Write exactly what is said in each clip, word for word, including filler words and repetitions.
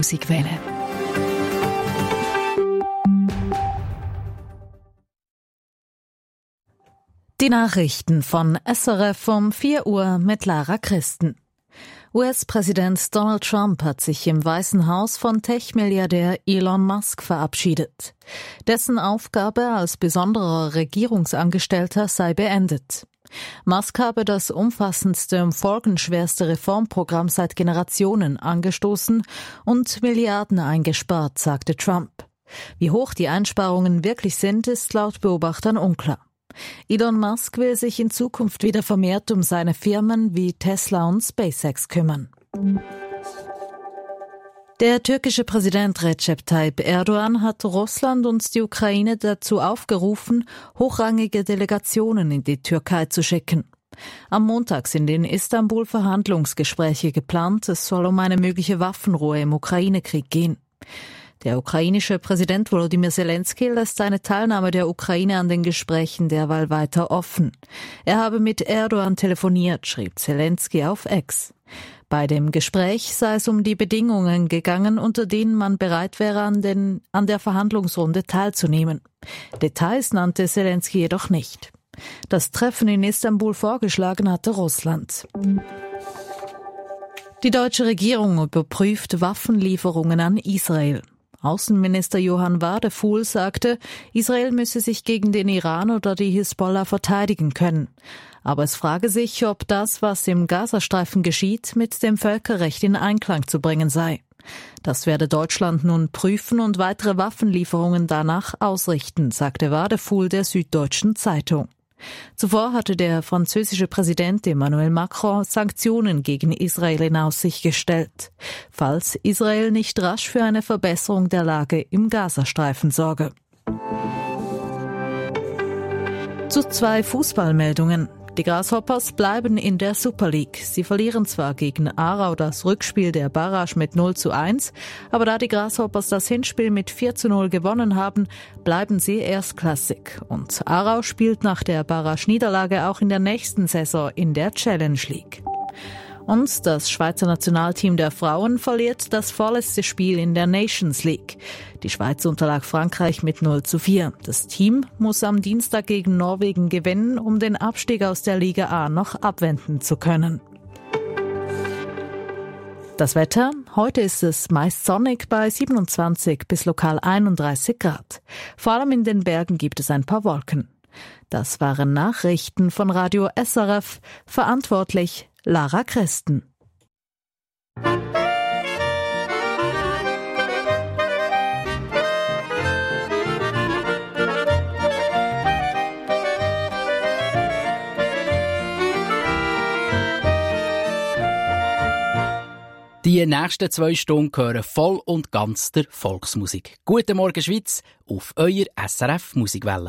Musikwelle. Die Nachrichten von S R F um vier Uhr mit Lara Christen. U S-Präsident Donald Trump hat sich im Weißen Haus von Tech-Milliardär Elon Musk verabschiedet. Dessen Aufgabe als besonderer Regierungsangestellter sei beendet. Musk habe das umfassendste und folgenschwerste Reformprogramm seit Generationen angestoßen und Milliarden eingespart, sagte Trump. Wie hoch die Einsparungen wirklich sind, ist laut Beobachtern unklar. Elon Musk will sich in Zukunft wieder vermehrt um seine Firmen wie Tesla und SpaceX kümmern. Der türkische Präsident Recep Tayyip Erdogan hat Russland und die Ukraine dazu aufgerufen, hochrangige Delegationen in die Türkei zu schicken. Am Montag sind in Istanbul Verhandlungsgespräche geplant. Es soll um eine mögliche Waffenruhe im Ukraine-Krieg gehen. Der ukrainische Präsident Volodymyr Zelensky lässt seine Teilnahme der Ukraine an den Gesprächen derweil weiter offen. Er habe mit Erdogan telefoniert, schrieb Zelensky auf X. Bei dem Gespräch sei es um die Bedingungen gegangen, unter denen man bereit wäre, an, den, an der Verhandlungsrunde teilzunehmen. Details nannte Zelensky jedoch nicht. Das Treffen in Istanbul vorgeschlagen hatte Russland. Die deutsche Regierung überprüft Waffenlieferungen an Israel. Außenminister Johann Wadefuhl sagte, Israel müsse sich gegen den Iran oder die Hisbollah verteidigen können. Aber es frage sich, ob das, was im Gazastreifen geschieht, mit dem Völkerrecht in Einklang zu bringen sei. Das werde Deutschland nun prüfen und weitere Waffenlieferungen danach ausrichten, sagte Wadefuhl der Süddeutschen Zeitung. Zuvor hatte der französische Präsident Emmanuel Macron Sanktionen gegen Israel in Aussicht gestellt, falls Israel nicht rasch für eine Verbesserung der Lage im Gazastreifen sorge. Zu zwei Fußballmeldungen. Die Grasshoppers bleiben in der Super League. Sie verlieren zwar gegen Aarau das Rückspiel der Barrage mit null zu eins, aber da die Grasshoppers das Hinspiel mit vier zu null gewonnen haben, bleiben sie erstklassig. Und Aarau spielt nach der Barrage-Niederlage auch in der nächsten Saison in der Challenge League. Und das Schweizer Nationalteam der Frauen verliert das vorletzte Spiel in der Nations League. Die Schweiz unterlag Frankreich mit null zu vier. Das Team muss am Dienstag gegen Norwegen gewinnen, um den Abstieg aus der Liga A noch abwenden zu können. Das Wetter? Heute ist es meist sonnig bei siebenundzwanzig bis lokal einunddreißig Grad. Vor allem in den Bergen gibt es ein paar Wolken. Das waren Nachrichten von Radio S R F, verantwortlich Lara Christen. Die nächsten zwei Stunden gehören voll und ganz der Volksmusik. Guten Morgen Schweiz auf euer S R F Musikwelle.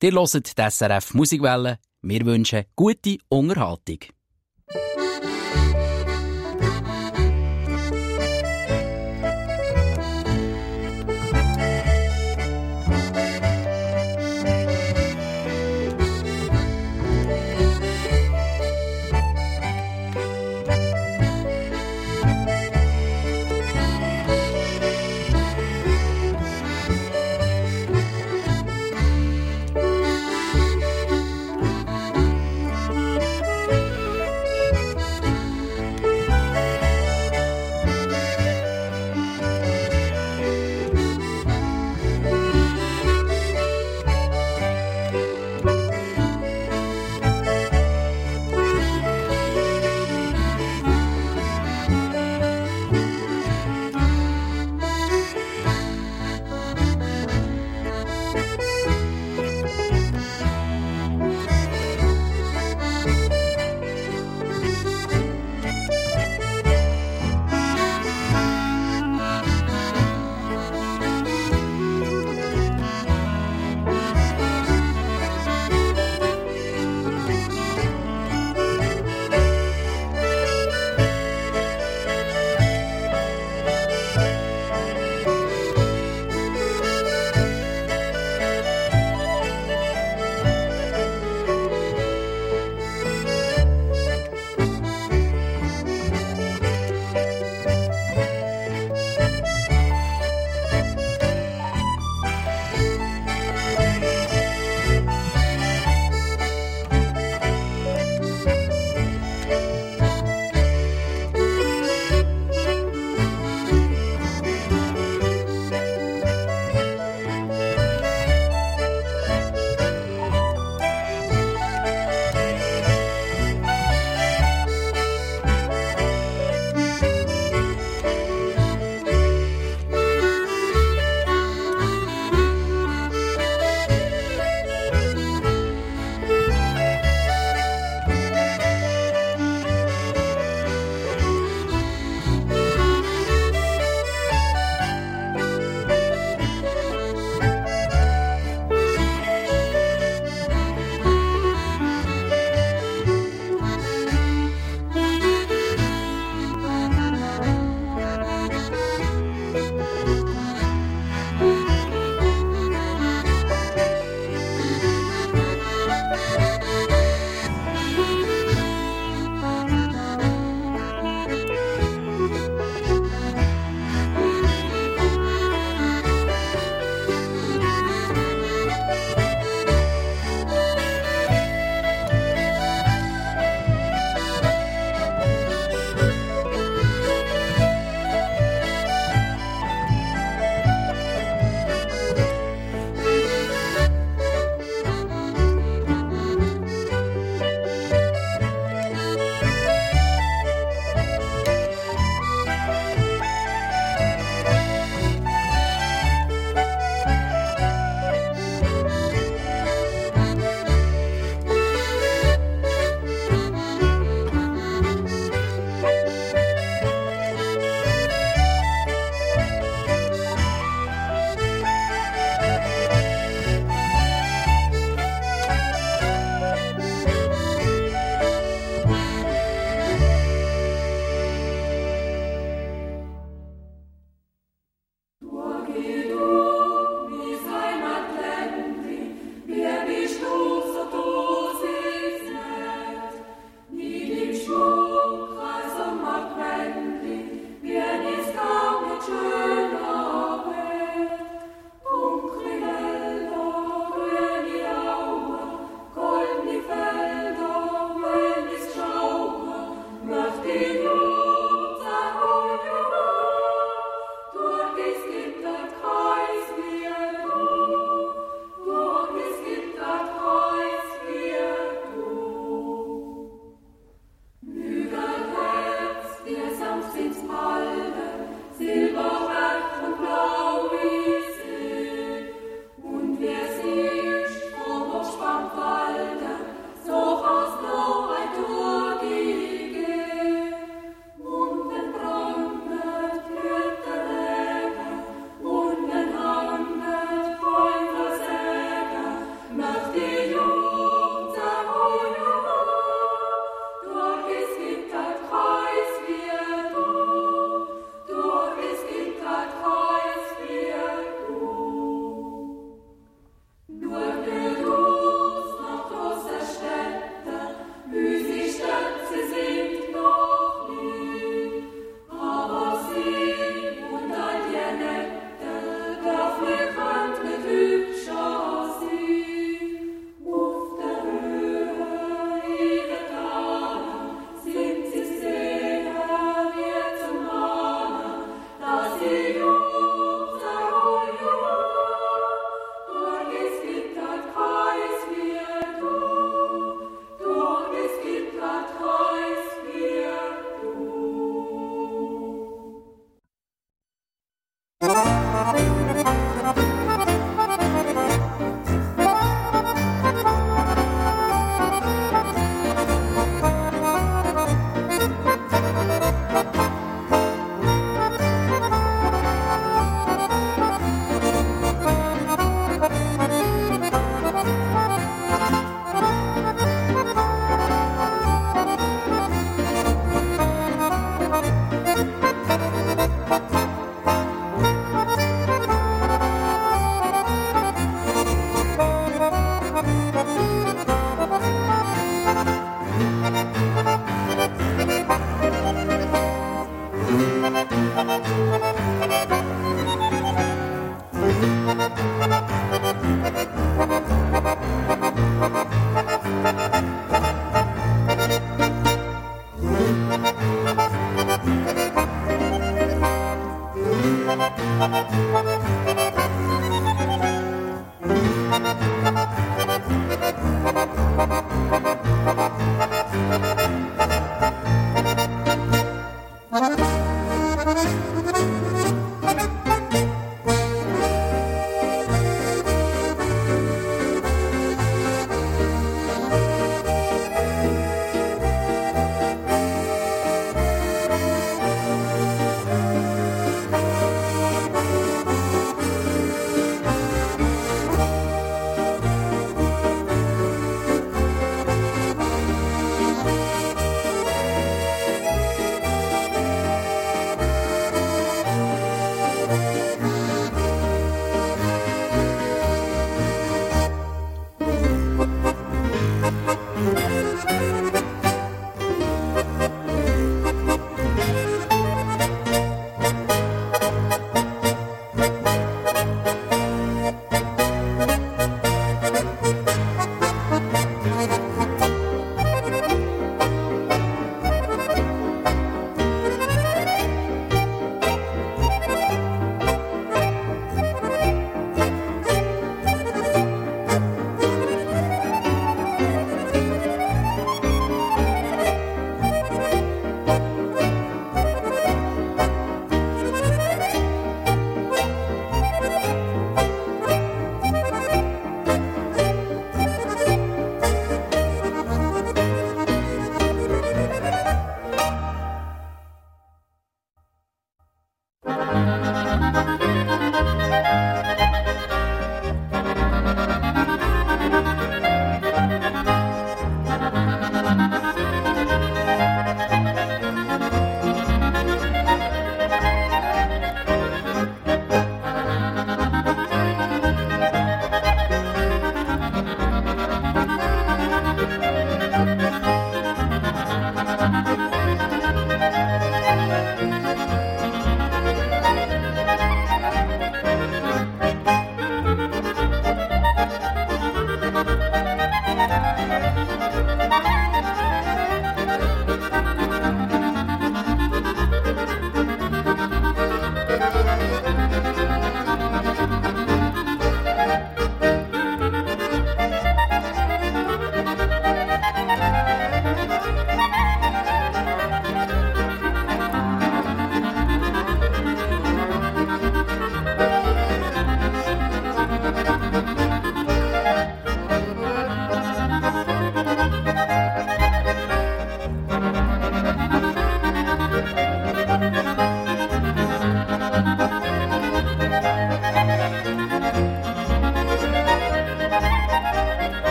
Ihr hört die S R F Musikwelle. Wir wünschen gute Unterhaltung.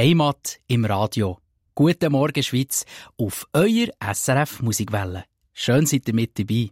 Heimat im Radio. Guten Morgen Schweiz auf euer S R F Musikwelle. Schön seid ihr mit dabei.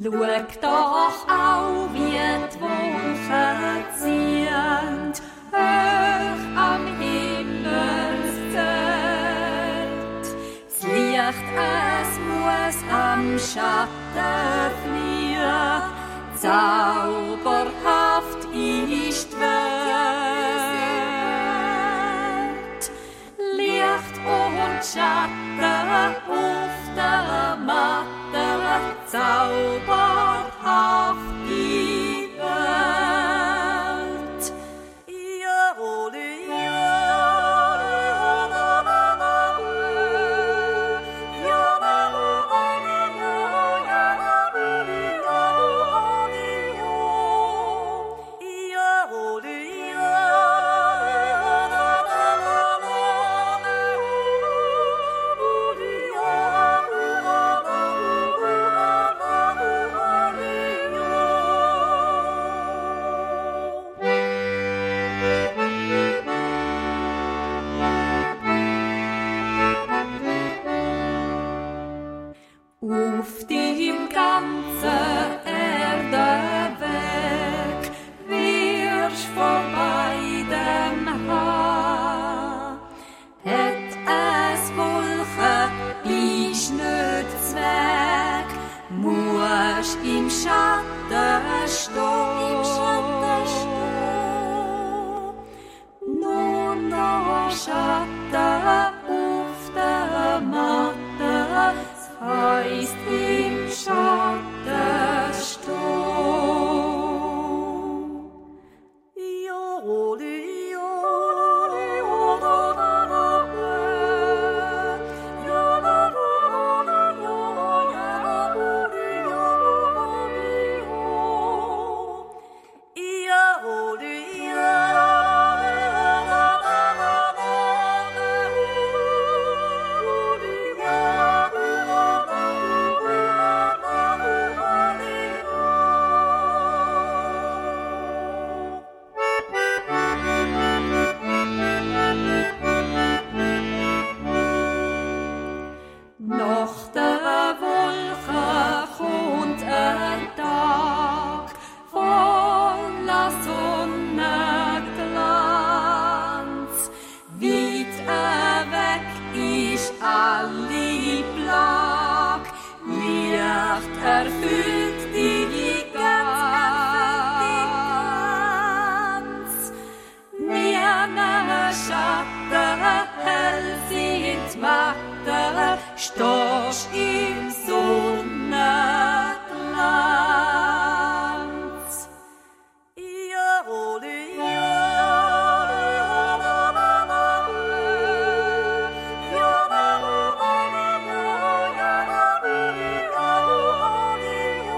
Schau doch auch, wie die Wolken ziehen, hoch am Himmelszelt. Das Licht, es muss am Schatten fliehen, zauberhaft ist die Welt. Licht und Schatten auf der Matte, zauberhaft die Welt. Ja, ole, ja, auf dem ganzen Erdeweg wirst vorbei dem Haar. Het es Wolken ist nicht Zweck, musst im Schatten stehen. Nur noch Schatten auf der Matte, heisst im Schatten stehen. Joli, joli, nach der Wolke kommt ein Tag voller Sonnenglanz. Weit weg ist alle Plag, Licht erfüllt die ganz. Meine Schatten hell sind Matte, stehst im Sonnenglanz. Ja, ole, ja, ja, ja, ja, ja, ja, ja, ja, ja, ja, ja, ja,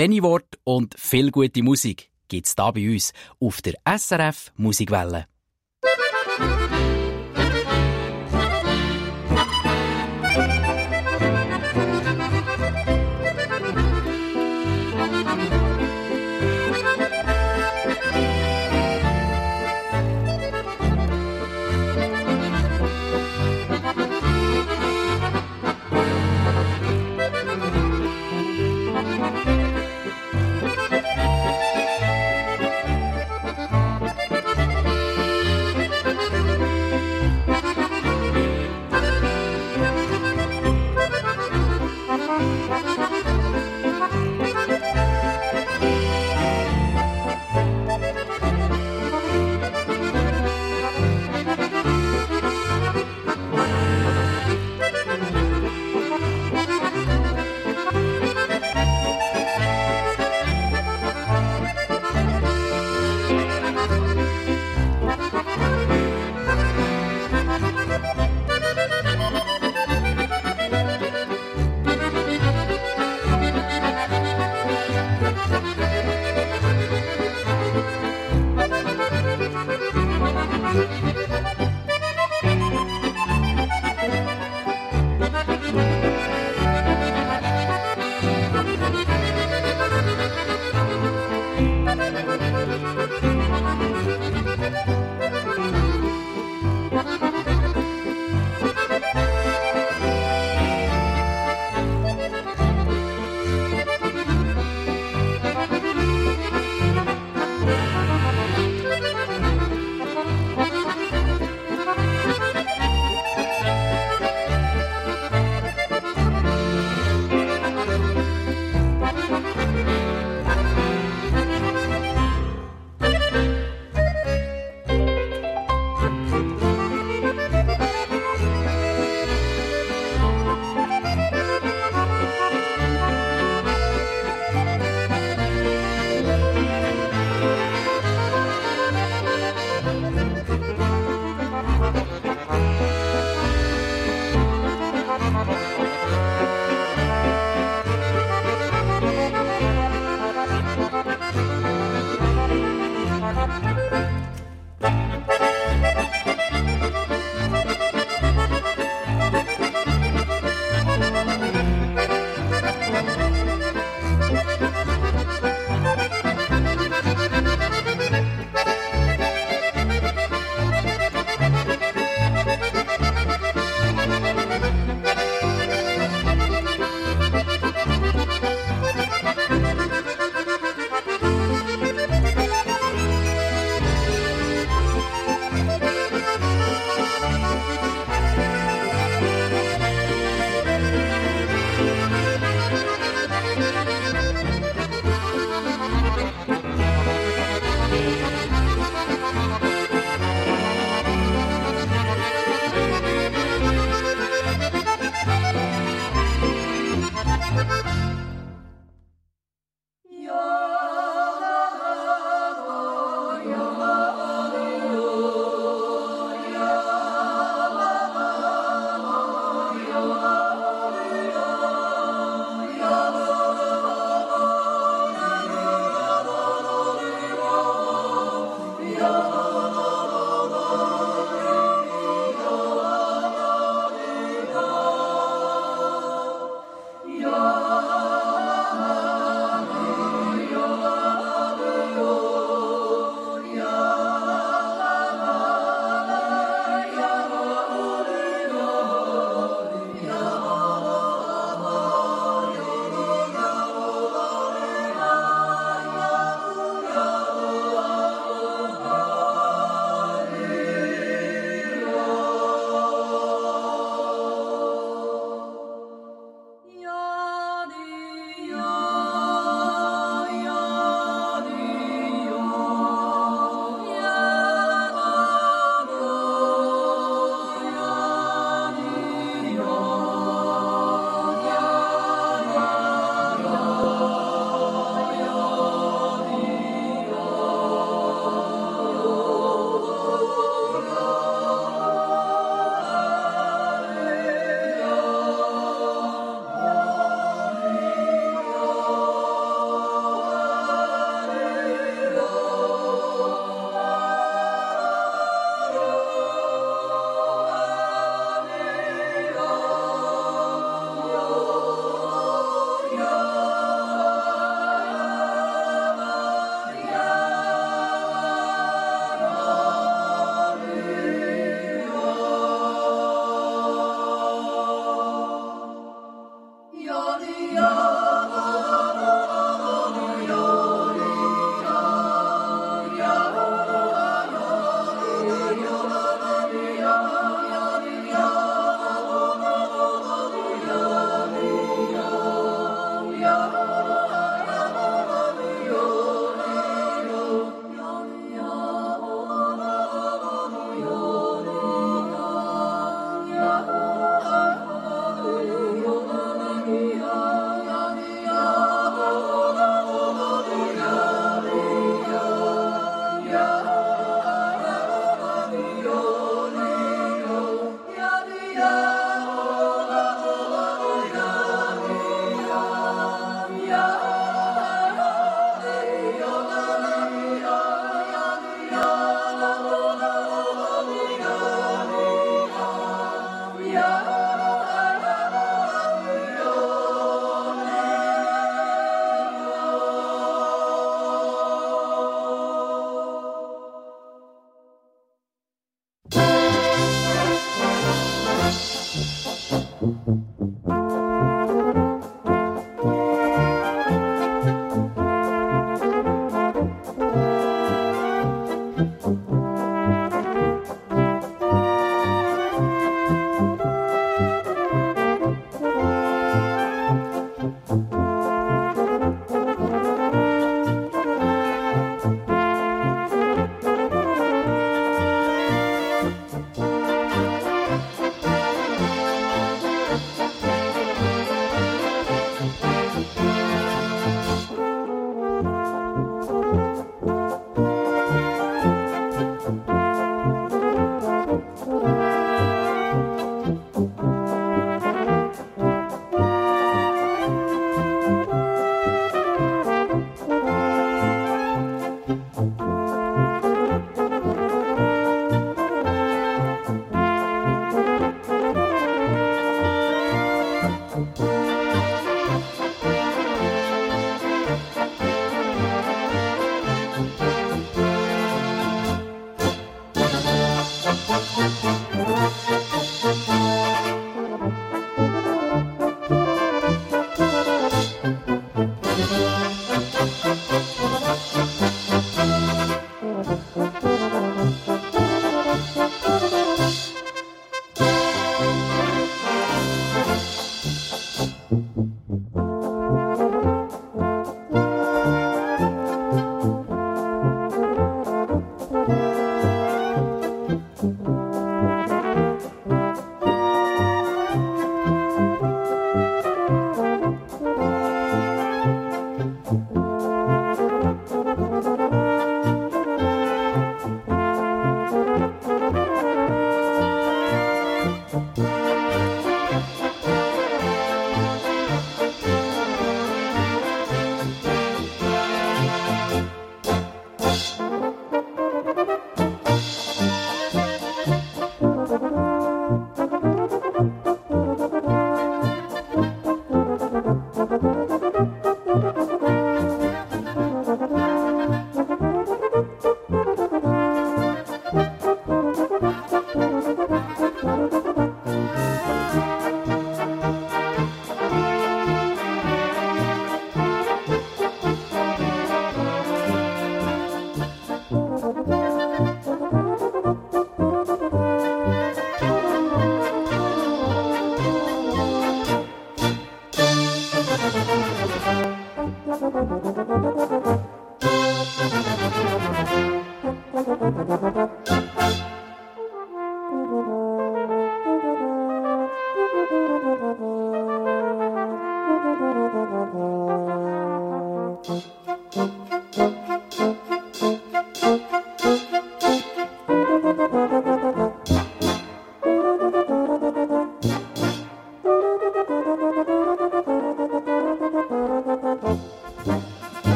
Wenig Wort und viel gute Musik gibt's da bei uns auf der S R F Musikwelle.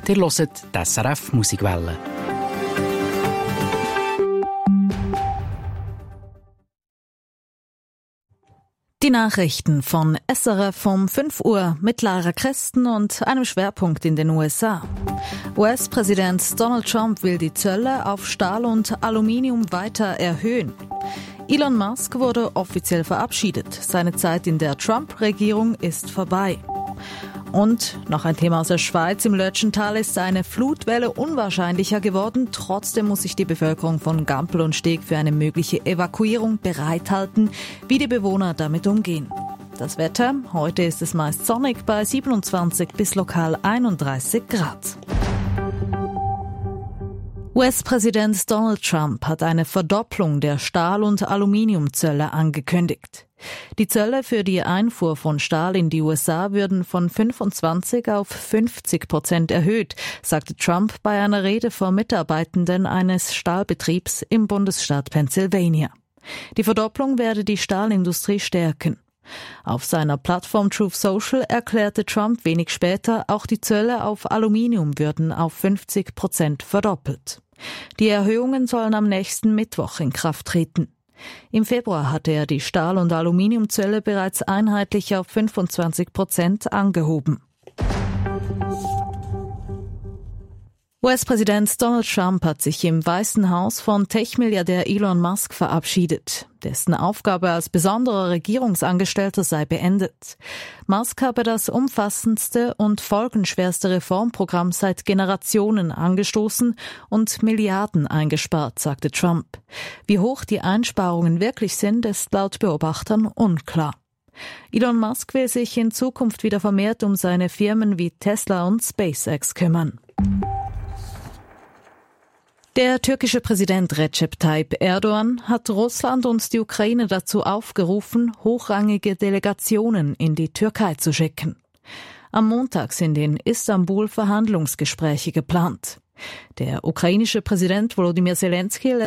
Ihr hört die S R F Musikwelle. Die Nachrichten von S R F um fünf Uhr mit Lara Christen und einem Schwerpunkt in den U S A. U S-Präsident Donald Trump will die Zölle auf Stahl und Aluminium weiter erhöhen. Elon Musk wurde offiziell verabschiedet. Seine Zeit in der Trump-Regierung ist vorbei. Und noch ein Thema aus der Schweiz. Im Lötschental ist eine Flutwelle unwahrscheinlicher geworden. Trotzdem muss sich die Bevölkerung von Gampel und Steg für eine mögliche Evakuierung bereithalten. Wie die Bewohner damit umgehen. Das Wetter. Heute ist es meist sonnig bei siebenundzwanzig bis lokal einunddreißig Grad. U S-Präsident Donald Trump hat eine Verdopplung der Stahl- und Aluminiumzölle angekündigt. Die Zölle für die Einfuhr von Stahl in die U S A würden von fünfundzwanzig auf fünfzig Prozent erhöht, sagte Trump bei einer Rede vor Mitarbeitenden eines Stahlbetriebs im Bundesstaat Pennsylvania. Die Verdopplung werde die Stahlindustrie stärken. Auf seiner Plattform Truth Social erklärte Trump wenig später, auch die Zölle auf Aluminium würden auf fünfzig Prozent verdoppelt. Die Erhöhungen sollen am nächsten Mittwoch in Kraft treten. Im Februar hatte er die Stahl- und Aluminiumzölle bereits einheitlich auf fünfundzwanzig Prozent angehoben. U S-Präsident Donald Trump hat sich im Weißen Haus von Tech-Milliardär Elon Musk verabschiedet. Dessen Aufgabe als besonderer Regierungsangestellter sei beendet. Musk habe das umfassendste und folgenschwerste Reformprogramm seit Generationen angestoßen und Milliarden eingespart, sagte Trump. Wie hoch die Einsparungen wirklich sind, ist laut Beobachtern unklar. Elon Musk will sich in Zukunft wieder vermehrt um seine Firmen wie Tesla und SpaceX kümmern. Der türkische Präsident Recep Tayyip Erdogan hat Russland und die Ukraine dazu aufgerufen, hochrangige Delegationen in die Türkei zu schicken. Am Montag sind in Istanbul Verhandlungsgespräche geplant. Der ukrainische Präsident Volodymyr Zelensky